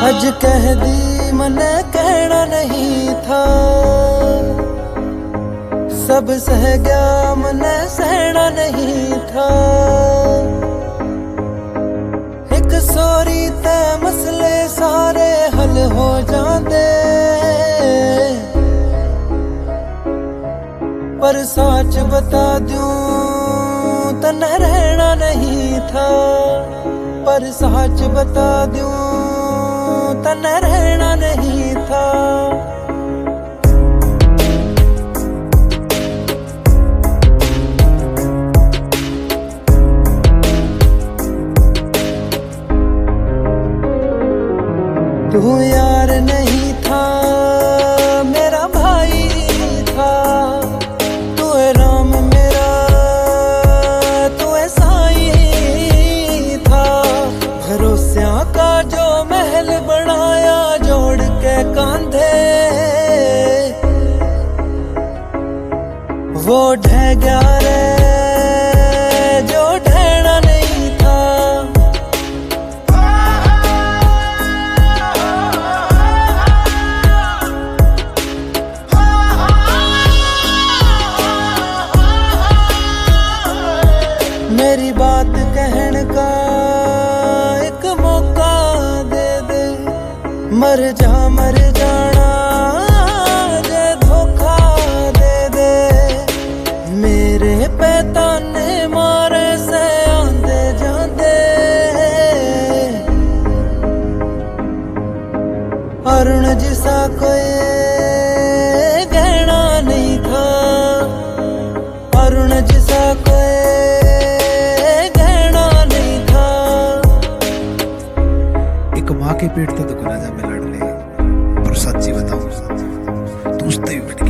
आज कह दी मने कहना नहीं था, सब सह गया मने सहना नहीं था। एक सोरी ते मसले सारे हल हो जाते, पर सच बता दूं तन रहना नहीं था, पर सच बता दूं तन रहना नहीं था। तू यार नहीं था मेरा भाई था, तू है राम मेरा तू है साईं था। भरोसिया का जो महल बनाया जोड़ के कांधे, वो ढह गया रे जो ढहना नहीं था। मेरी बात कहने का एक मौका दे दे, मर जाना जे धोखा दे दे। मेरे पे ताने मारे से आंदे जाते, अरुण जिसा कोई गहना नहीं था, अरुण जिसा कोई माँ के पेट तो दुखना जा मैं लड़ ले, पर सच्ची बताऊं तू उससे भी